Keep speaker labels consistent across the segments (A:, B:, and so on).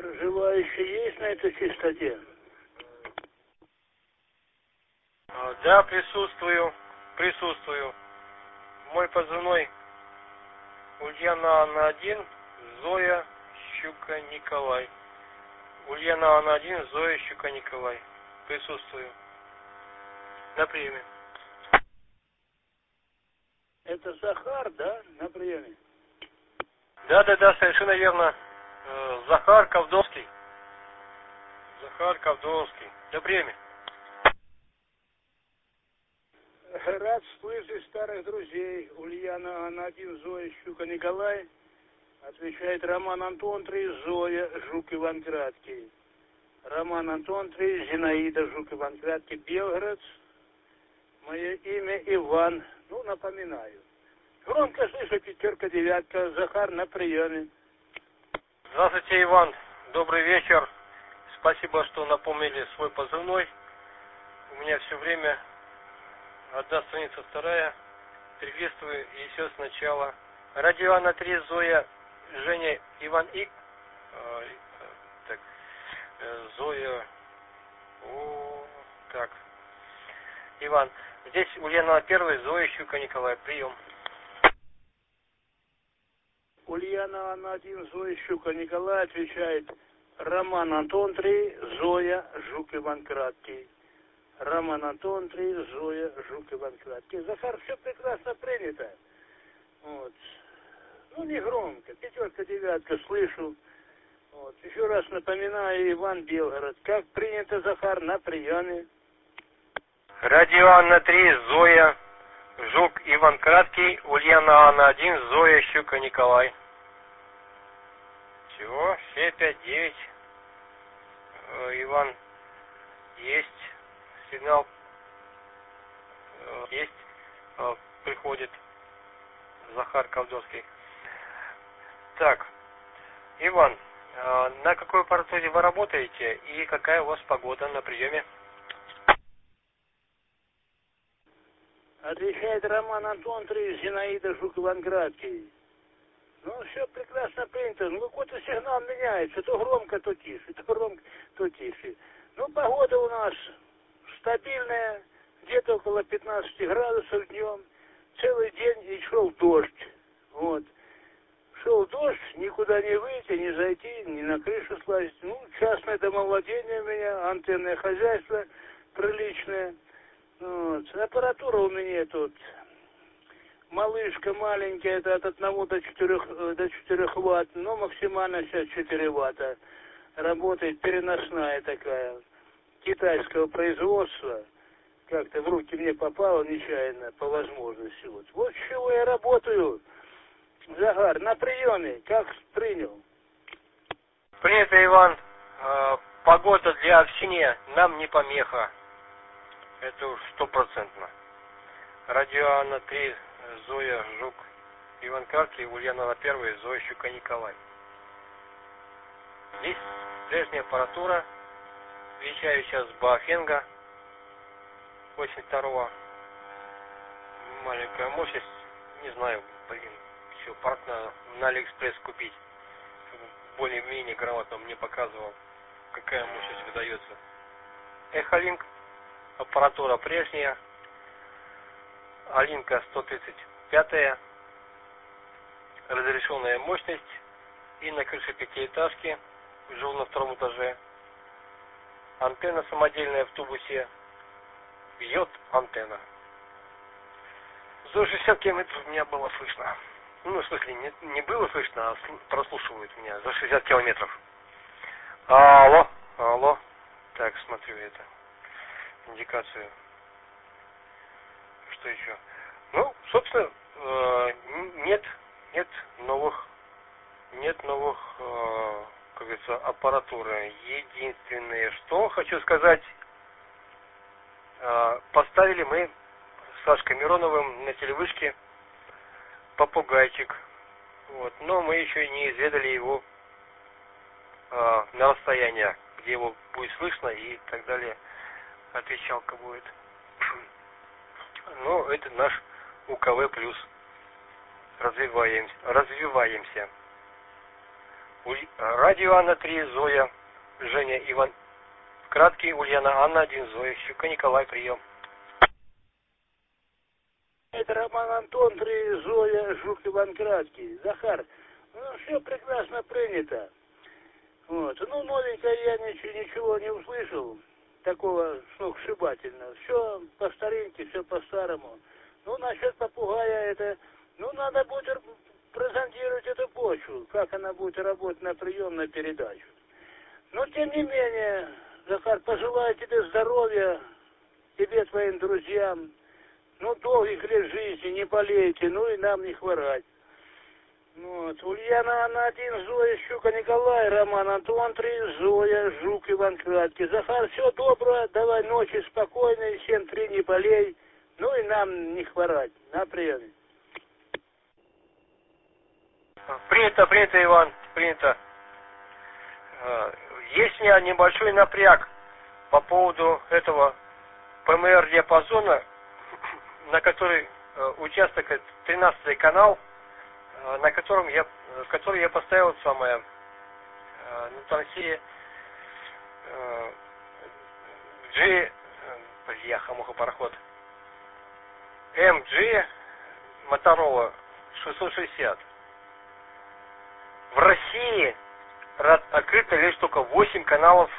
A: Желающие есть на этой частоте?
B: Да, присутствую. Мой позывной Ульяна Анна-1, Зоя, Щука, Николай. Ульяна Анна-1, Зоя, Щука, Николай. Присутствую. На приеме.
A: Это Захар, да, на приеме?
B: Да, совершенно верно. Захар Ковдовский. На приеме.
A: Рад слышать старых друзей. Ульяна Анна-1, Зоя, Щука, Николай. Отвечает Роман Антон 3, Зоя, Жук, Иван Краткий. Роман Антон 3, Зинаида, Жук, Иван Краткий, Белгород. Мое имя Иван. Ну, напоминаю. Громко слышу, 5-9, Захар на приеме.
B: Здравствуйте, Иван. Добрый вечер. Спасибо, что напомнили свой позывной. У меня все время одна страница, вторая. Приветствую и все сначала. Радио Анна 3, Зоя, Женя, Иван И. Зоя. Так. Иван. Здесь Ульяна 1, Зоя, Щука, Николай. Прием.
A: Ульяна Анна-1, Зоя, Щука, Николай. Отвечает Роман Антон 3, Зоя, Жук, Иван Краткий. Роман Антон 3, Зоя, Жук, Иван Краткий. Захар, все прекрасно принято. Вот. Ну, не громко. 5-9, слышу. Вот. Еще раз напоминаю, Иван, Белгород. Как принято, Захар, на приеме.
B: Радио Анна 3, Зоя, Жук, Иван Краткий, Ульяна Анна-1, Зоя, Щука, Николай. Все, все 5-9. Иван, есть. Сигнал есть. Приходит Захар Ковдовский. Так, Иван, на какой аппаратуре вы работаете и какая у вас погода на приеме?
A: Отвечает Роман Антон 3, Зинаида, Жук, Иван Краткий. Ну, все прекрасно принято. Ну, какой-то сигнал меняется. То громко, то тише. То громко, то тише. Ну, погода у нас стабильная. Где-то около 15 градусов днем. Целый день и шел дождь. Вот. Шел дождь, никуда не выйти, не зайти, ни на крышу слазить. Ну, частное домовладение у меня, антенное хозяйство приличное. Вот. Аппаратура у меня тут малышка маленькая, это от 1 до 4 ватт, но максимально сейчас 4 ватта. Работает переносная такая, китайского производства. Как-то в руки мне попало нечаянно, по возможности. Вот с чего я работаю. Захар, на приеме, как принял?
B: Принято, Иван. Погода для общения нам не помеха. Это уж 100%. Радио Анна 3, Зоя, Жук, Иван Краткий, Ульяна 1, Зоя, Щука, Николай. Здесь прежняя аппаратура. Вещаю сейчас с Баофенга 82-го. Маленькая мощность. Не знаю, все, парк на Алиэкспресс купить. Более-менее грамотно мне показывал, какая мощность выдается. Эхолинк. Аппаратура прежняя. Алинка 135, разрешенная мощность. И на крыше пятиэтажки, живу на 2-м этаже. Антенна самодельная в тубусе. Бьет антенна. За 60 километров меня было слышно. Ну, в смысле, не было слышно, а прослушивают меня за 60 километров. Алло. Так, смотрю это. Индикацию. Что еще? Ну, собственно, нет новых, как говорится, аппаратуры. Единственное, что хочу сказать, поставили мы с Сашкой Мироновым на телевышке попугайчик. Вот. Но мы еще не изведали его на расстояние, где его будет слышно и так далее. Отвечалка будет. Ну, это наш УКВ плюс. Развиваемся. Радио Анна 3, Зоя, Женя, Иван. Краткий, Ульяна, Анна 1, Зоя, Щука, Николай, прием.
A: Это Роман Антон 3, Зоя, Жук, Иван Краткий. Захар, ну все прекрасно принято. Вот. Ну, новенькое я ничего не услышал. Такого сногсшибательного. Все по старинке, все по-старому. Ну, насчет попугая это... Ну, надо будет презентировать эту почву, как она будет работать на приемную передачу. Но, тем не менее, Захар, пожелаю тебе здоровья, тебе, твоим друзьям. Ну, долгих лет жизни, не болейте, ну и нам не хворать. Вот. Ульяна, Анна 1, Зоя, Щука, Николай, Роман, Антон 3, Зоя, Жук, Иван Краткий. Захар, все доброе, давай ночи спокойной, 7-3, не болей, ну и нам не хворать. На приеме.
B: Принято, Иван, принято. Есть у меня небольшой напряг по поводу этого ПМР-диапазона, на который участок 13-й канал, на котором который я поставил самое на трансире Яха-муха пароход MG Motorola 660. В России открыто лишь только 8 каналов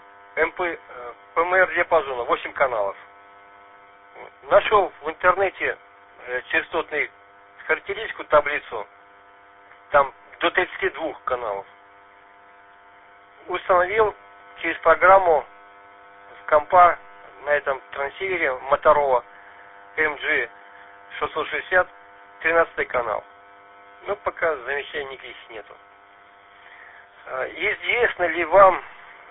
B: ПМР диапазона, 8 каналов. Нашел в интернете частотную характеристику, таблицу, там до 32 каналов. Установил через программу с компа на этом трансивере Motorola MG 660 13 канал. Но пока замечаний никаких нету. Известно ли вам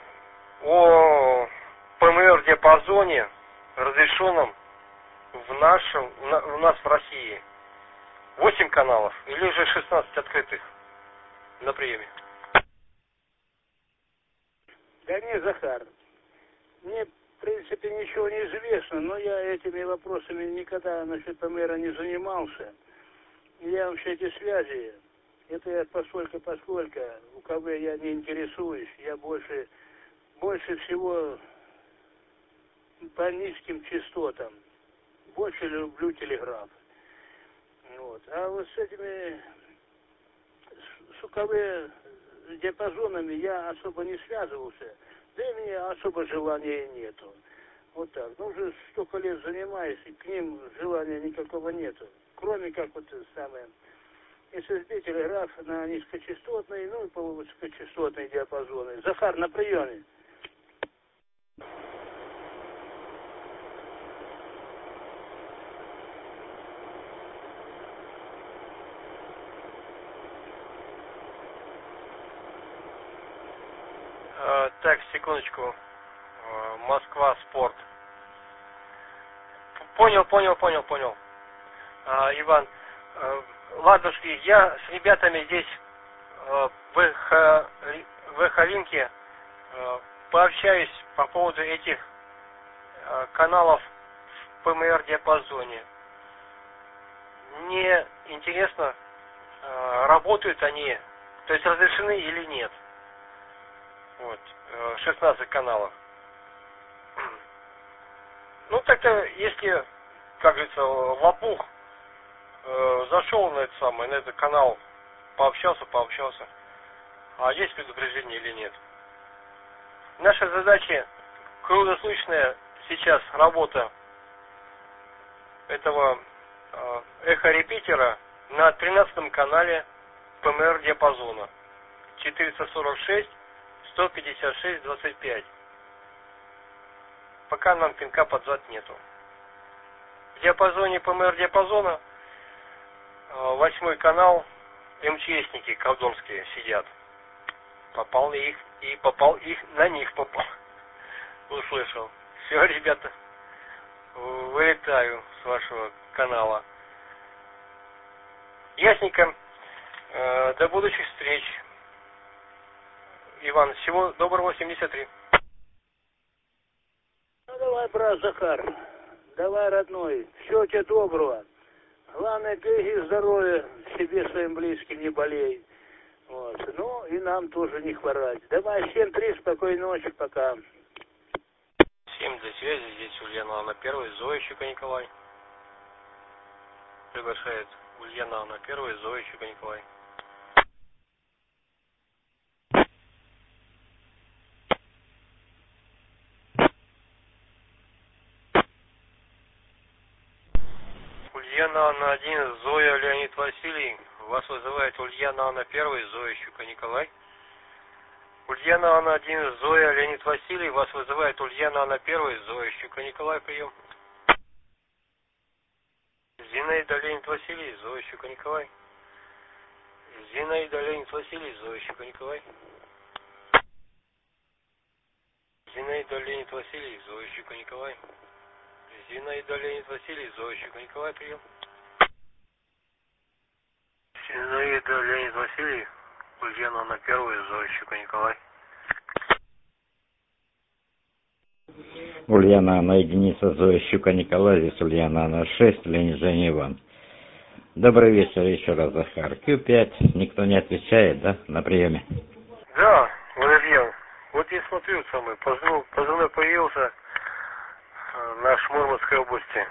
B: о ПМР диапазоне, разрешенном у нас в России? 8 каналов или же 16 открытых на приеме?
A: Да не, Захар, мне в принципе ничего не известно, но я этими вопросами никогда насчет ПМР не занимался. Я вообще эти связи, это я поскольку у КВ я не интересуюсь, я больше всего по низким частотам, больше люблю телеграф. Вот. А вот с этими с УКВ диапазонами я особо не связывался, да и мне особо желания нету. Вот так. Ну, уже столько лет занимаюсь, и к ним желания никакого нету. Кроме как вот самое SSB, телеграф на низкочастотные, ну и по высокочастотные диапазоны. Захар, на приеме.
B: Так, секундочку. Москва, спорт. Понял. Иван, ладушки, я с ребятами здесь в Эхолинке пообщаюсь по поводу этих каналов в ПМР диапазоне. Мне интересно, работают они, то есть разрешены или нет. Вот, 16 каналов. Ну, так-то, если, как говорится, лопух зашел на этот канал, пообщался. А есть предупреждение или нет? Наша задача круглосуточная сейчас работа этого эхорепетера на 13-м канале ПМР диапазона 446 156 25. Пока нам пинка под зад нету. В диапазоне ПМР диапазона 8-й канал, МЧСники колдонские сидят. Попал на них попал. Услышал. Все, ребята, вылетаю с вашего канала. Ясненько. До будущих встреч. Иван, всего доброго, 73.
A: Ну давай, брат Захар, давай, родной, всего тебе доброго. Главное, береги здоровья, себе, своим близким, не болей. Вот. Ну, и нам тоже не хворать. Давай, 7-3, спокойной ночи, пока.
B: 7 для связи, здесь Ульяна Анна 1, Зоя Щука Николай. Приглашает Ульяна Анна 1, Зоя Щука Николай. Ульяна Анна 1, Зоя Леонид Василий. Вас вызывает Ульяна Анна 1, Зоя Щука Николай. Ульяна Анна 1, Зоя Леонид Василий. Вас вызывает Ульяна Анна 1, Зоя Щука Николай. Прием. Зинаида Леонид Василий, Зоя Щука Николай. Зинаида Леонид Василий, Зоя Щука Николай. Зинаида Леонид Василий, Зоя Щука Николай. Зинаида Леонид Василий, Зоя Щука Николай. Прием. Зинаида Леонид Василий, Ульяна Анна 1, Зоя Щука Николай.
C: Ульяна Анна единица, Зоя Щука Николай, здесь Ульяна Анна 6, Ленин Женя Иван. Добрый вечер еще раз, Захар. Q5, никто не отвечает, да, на приеме?
B: Да, Владимир, вот я смотрю, позывной появился наш Мурманской области.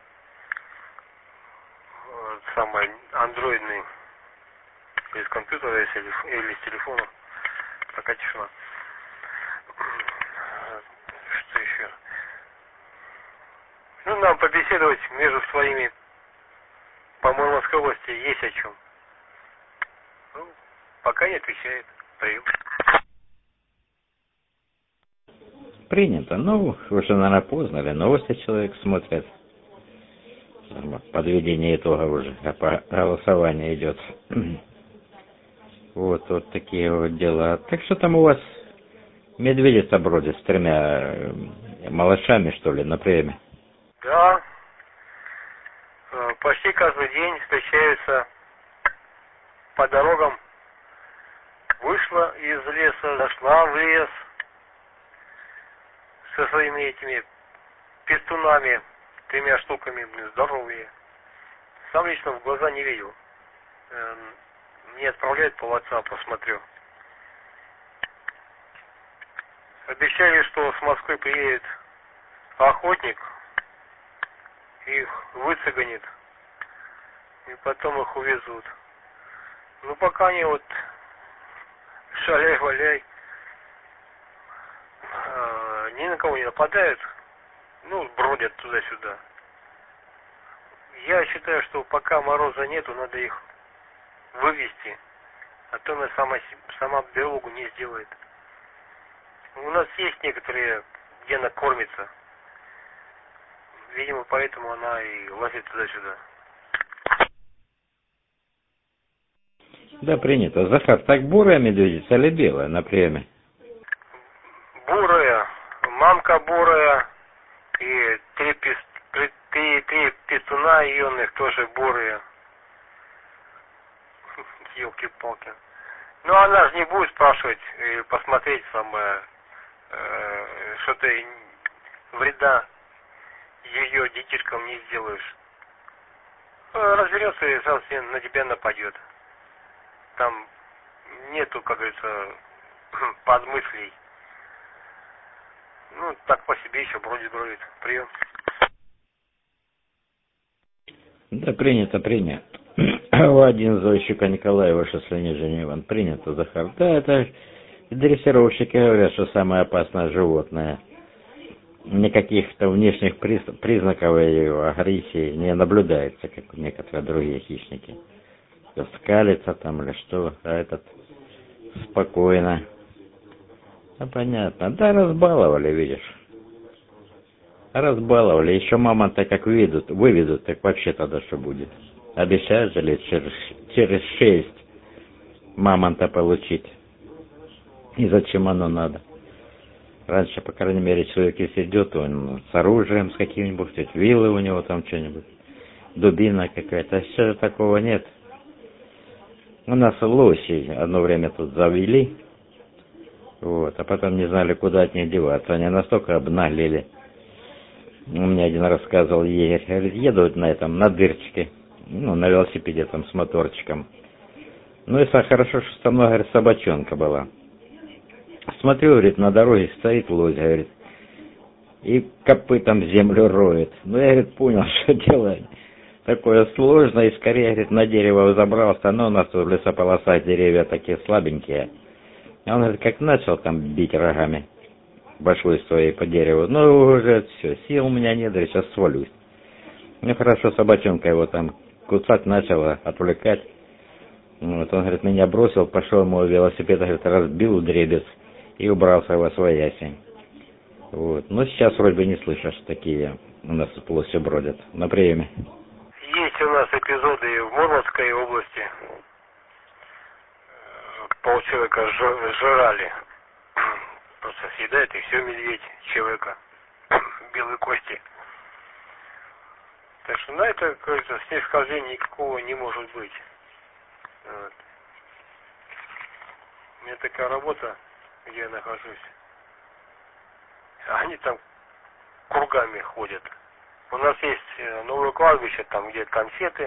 B: Самый андроидный, из компьютера или с телефона. Пока тишина. Что еще? Ну, нам побеседовать между своими по Мурманской области есть о чем. Ну, пока не отвечает. Прием.
C: Принято. Ну, уже, наверное, поздно, или новости человек смотрит. Подведение итогов уже, голосование идет. Вот такие вот дела. Так что там у вас медведица бродит с 3 малышами, что ли, на приеме?
B: Да. Почти каждый день встречаются по дорогам. Вышла из леса, зашла в лес со своими этими пестунами, 3 штуками, здоровые. Сам лично в глаза не видел. Мне отправляют по WhatsApp, посмотрю. Обещали, что с Москвы приедет охотник, их выцеганит, и потом их увезут. Ну, пока они вот шаляй-валяй, ни на кого не нападают, ну, бродят туда-сюда. Я считаю, что пока мороза нету, надо их вывести, а то она сама берлогу не сделает. У нас есть некоторые, где она кормится. Видимо, поэтому она и лазит туда-сюда.
C: Да, принято. Захар, так бурая медведица или белая на приеме?
B: Бурая, мамка бурая, и 3 пестуна ионных тоже бурые. Елки-палки. Ну, она же не будет спрашивать или посмотреть самое, что ты вреда ее детишкам не сделаешь. Разберется и сразу на тебя нападет. Там нету, как говорится, подмыслей. Ну, так по себе еще бродит. Прием.
C: Да, принято. Один Зоя Щука Николай, ваше Ленин Женя Иван. Принято, Захар. Да, это дрессировщики говорят, что самое опасное животное. Никаких-то внешних признаков ее агрессии не наблюдается, как у некоторых другие хищники. Скалится там или что, а этот спокойно. Ну, понятно. Да, разбаловали, видишь. Разбаловали. Еще мамонта как выведут, так вообще тогда что будет? Обещают же лет через 6 мамонта получить. И зачем оно надо? Раньше, по крайней мере, человек, если идет, он с оружием, с каким-нибудь, вилы у него там что-нибудь, дубина какая-то. А сейчас такого нет. У нас лоси одно время тут завели, вот, а потом не знали, куда от них деваться. Они настолько обнаглели. Мне один рассказывал егерь, говорит, едут на дырчике, ну, на велосипеде там с моторчиком. Ну и хорошо, что со мной, говорит, собачонка была. Смотрю, говорит, на дороге стоит лось, говорит, и копытом землю роет. Ну, я, говорит, понял, что делать. Такое сложное, и скорее, говорит, на дерево забрался, но у нас тут в лесополосах деревья такие слабенькие. А он, говорит, как начал там бить рогами башкой своей по дереву, ну, уже все, сил у меня нет, да сейчас свалюсь. Ну, хорошо, собачонка его там кусать начала, отвлекать. Вот, он, говорит, меня бросил, пошел мой велосипед, говорит, разбил вдребезг и убрался во свояси. Вот. Но сейчас вроде бы не слышишь, такие у нас в полосе бродят. На приеме.
B: Есть у нас эпизоды в Мурманской области. Полчеловека жрали. Просто съедает и все, медведь человека. Белые кости. Так что на это, кажется, снисхождения никакого не может быть. Вот. У меня такая работа, где я нахожусь. Они там кругами ходят. У нас есть новое кладбище, там где конфеты.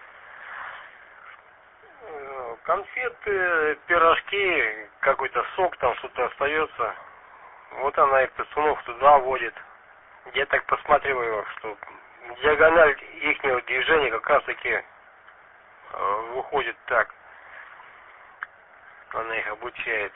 B: Конфеты, пирожки, какой-то сок, там что-то остается. Вот она их пацанов туда водит. Я так посматриваю, что диагональ ихнего движения как раз таки выходит так. Она их обучает.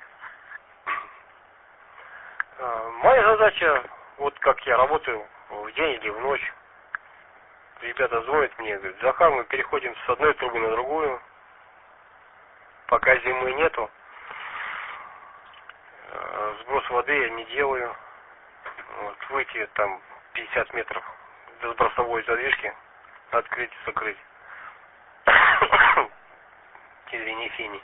B: Моя задача, вот как я работаю в день или в ночь. Ребята звонят мне, говорят, Захар, мы переходим с одной трубы на другую. Пока зимы нету. Сброс воды я не делаю. Вот, выйти там 50 метров до сбросовой задвижки, открыть, закрыть. Извини, Фини.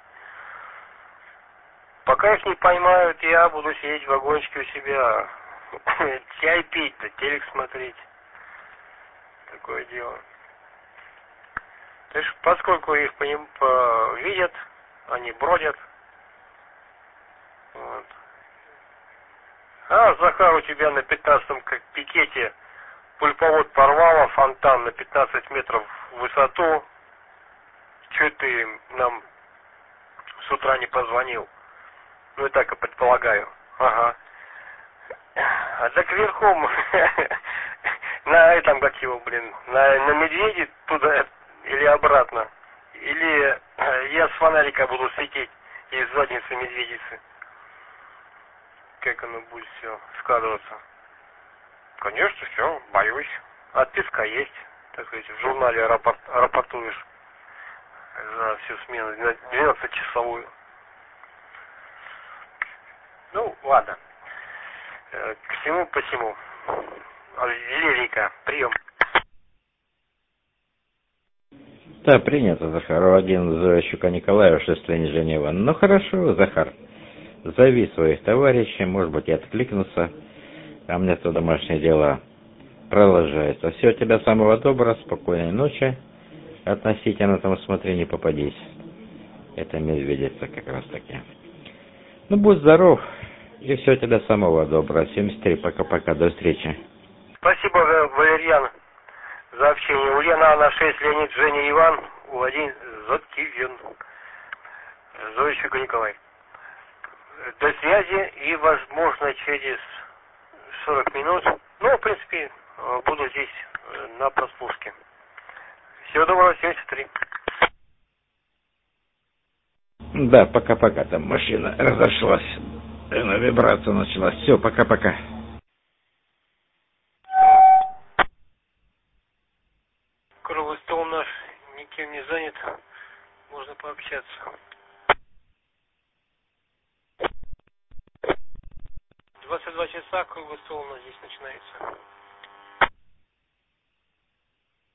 B: Пока их не поймают, я буду сидеть в вагончике у себя. Чай пить, да телек смотреть. Такое дело. То есть, поскольку их видят, они бродят. Вот. А, Захар, у тебя на 15-м пикете пульповод порвало, фонтан на 15 метров в высоту. Че ты нам с утра не позвонил? Ну, и так и предполагаю. Ага. А так верхом на этом, как его, блин, на медведе туда или обратно. Или я с фонарика буду светить из задницы медведицы. Как оно будет все складываться? Конечно, все, боюсь. Отписка есть, так сказать, в журнале рапортуешь за всю смену, 12-часовую. Ну, ладно. К всему посему. Лирика, прием.
C: Да, принято, Захар. Один Щука Николаева, 6 Женева. Ну хорошо, Захар. Зови своих товарищей, может быть, и откликнутся. А мне то домашние дела продолжается. Всего тебя самого доброго, спокойной ночи. Относительно там смотри, не попадись. Это медведица как раз таки. Ну, будь здоров. И всего тебя самого доброго. 73, пока-пока, до встречи.
B: Спасибо, Валерьян, за общение. Ульяна, Анна 6, Леонид, Женя, Иван, Владимир, Зоткивен, Зоя Щука Николай. До связи и, возможно, через 40 минут. Ну, в принципе, буду здесь на прослушке. Всего доброго, 73.
C: Да, пока-пока. Там машина разошлась. На вибрацию началась. Все, пока-пока.
B: Круглый стол наш никем не занят. Можно пообщаться. 22 часа, круглый стол у нас здесь начинается.